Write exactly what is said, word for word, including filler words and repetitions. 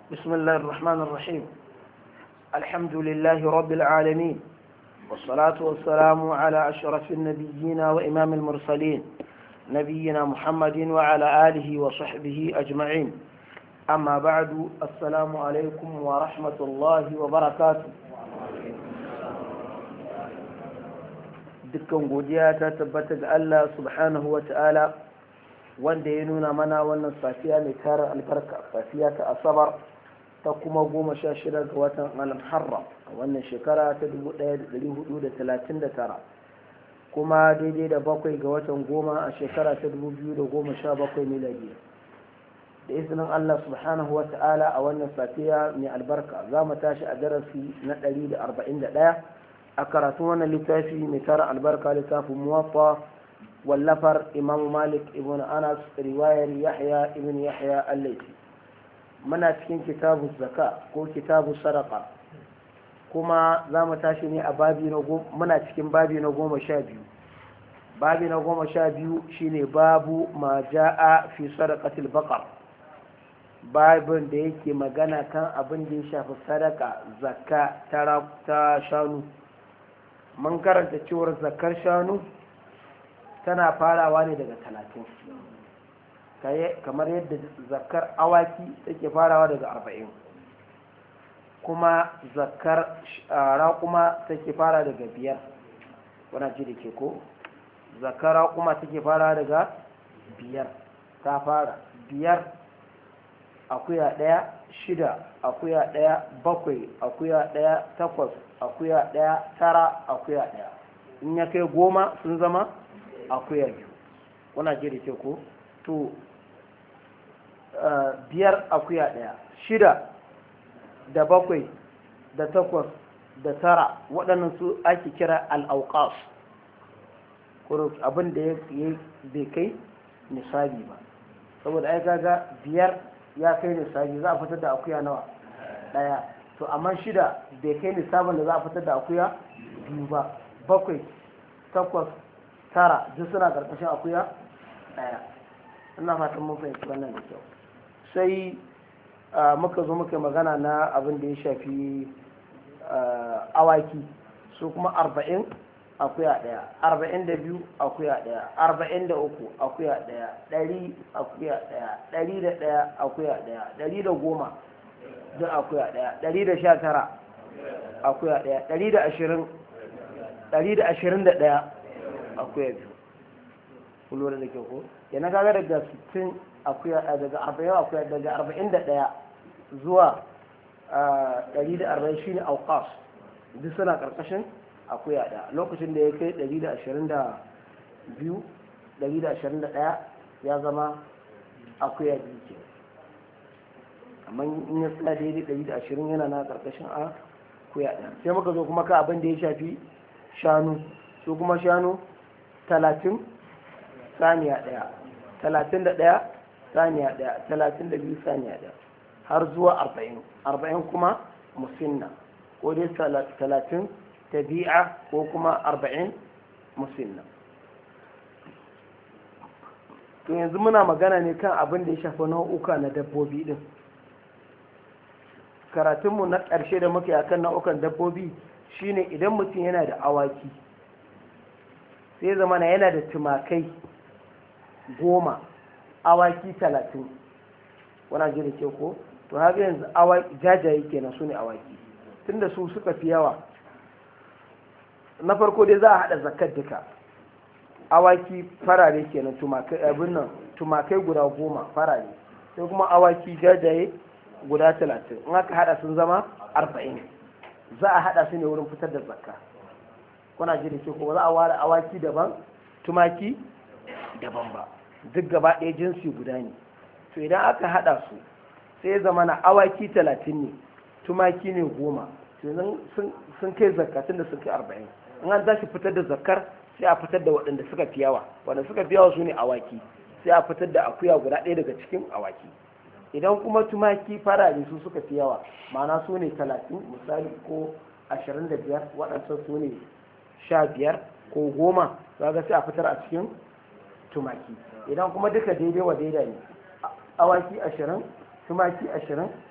بسم الله الرحمن الرحيم. الحمد لله رب العالمين، والصلاة والسلام على أشرف النبيين وإمام المرسلين نبينا محمد وعلى آله وصحبه أجمعين. أما بعد، السلام عليكم ورحمة الله وبركاته. dukkan godiya ta tabbata ga Allah subhanahu wa ta'ala wanda ya nuna mana wannan safiya mai tara albarka, safiya ta asabar ta kuma goma sha shida ga watan al-muharram a wannan shekara ta dubu ɗaya da ɗari hudu da talatin da tara, kuma daidai da bakwai ga watan goma a shekara ta dubu biyu da goma sha bakwai miladiya. Da izinin Allah subhanahu wa ta'ala a wannan safiya mai albarka za mu tashi a darasi na ɗari da arba'in da ɗaya a karatun wannan littafi mai tara albarka, littafin muwatta wallafar imam malik ibn anas riwayar yahya ibn yahya al-laythi. muna cikin kitabu zaka ko kitabu sadaqa, kuma za mu tashi ne a babi na muna cikin babi na goma sha biyu. babi na goma sha biyu shine babu ma ja'a fi sadaqatil baqar, babin da yake magana kan abin da ya shafi sadaka zakka ta shanu. mun karanta cewar zakkar shanu tana farawa ne daga talatin, kamar yadda zakkar awaki take farawa daga arba'in, kuma zakkar raƙuma take fara daga biyar. wana ji da ke ko zakkar raƙuma take fara daga biyar, ta fara biyar, akuya ɗaya, shida akuya ɗaya, bakwai akuya ɗaya, takwas akuya ɗaya, tara akuya ɗaya. in ya kai goma sun zama akuya biyu. wana ji da ke ko to biyar akuya ɗaya, shida da bakwai da takwas da tara, waɗannan su ake kira al'auƙas, abin da ya bai kai nisabi ba. saboda ai gaga biyar ya kai nisabi, za a fitar da akuya nawa? ɗaya. to amma shida bai kai nisabin da za a fitar da akuya biyu ba. bakwai, takwas, tara duk suna ƙarƙashin akuya ɗaya. ina fatan mun fahimci wannan da kyau. sai muka zo muka magana na abin da ya shafi awaki, su kuma arba'in akuya ɗaya, arba'in da biyu akuya ɗaya, arba'in da uku akuya ɗaya, ɗari akuya ɗaya, ɗari da ɗaya akuya ɗaya, ɗari da goma duk akuya ɗaya, ɗari da sha tara akuya ɗaya, ɗari da ashirin ɗari da ashirin da ɗaya akuya biyu. kullum da ke ko yana kaga daga sittin akuya daga arba'in akuya daga arba'in da ɗaya zuwa ɗari da arba'in shine auqas, duk suna ƙarƙashin akuya ɗaya. lokacin da ya kai ɗari da ashirin da biyu ɗari da ashirin da ɗaya ya zama akuya biyu ke, amma in ya tsaya daidai ɗari da ashirin yana na ƙarƙashin akuya ɗaya. sai muka zo kuma ka abin da ya shafi shanu, su kuma shanu talatin saniya ɗaya, talatin da ɗaya saniya ɗaya, talatin da biyu saniya ɗaya, har zuwa arba'in. arba'in kuma musinna, ko dai talatin tabi'a ko kuma arba'in musinna. to yanzu muna magana ne kan abin da ya shafi nau'uka na dabbobi din. karatunmu na ƙarshe da muke akan nau'ukan dabbobi shine idan mutum yana da awaki, sai zamana yana da tumakai goma, awaki talatin. wana ji da ke ko to haka yanzu awaki jajaye kenan su ne awaki, tunda su suka fi yawa. na farko dai za a haɗa zakar duka, awaki farare kenan, tumakai abin nan tumakai guda goma farare, sai kuma awaki jajaye guda talatin. in aka haɗa sun zama arba'in. za a haɗa su ne wurin fitar da zakka. kuna ji da ke ko za a ware awaki daban tumaki daban ba, duk gaba ɗaya jinsi guda ne. to idan aka haɗa su sai ya zama na awaki talatin ne, tumaki ne goma, sun kai zakka tun da sun kai arba'in. in an tashi fitar da zakkar sai a fitar da waɗanda suka fi yawa, waɗanda suka fi yawa su ne awaki, sai a fitar da akuya guda ɗaya daga cikin awaki. idan kuma tumaki farare su suka fi yawa, ma'ana su ne talatin misali ko ashirin da biyar, waɗancan su ne sha biyar ko goma, zaga sai a fitar a cikin tumaki. idan kuma duka daidai wa daidai ne, awaki ashirin tumaki ashirin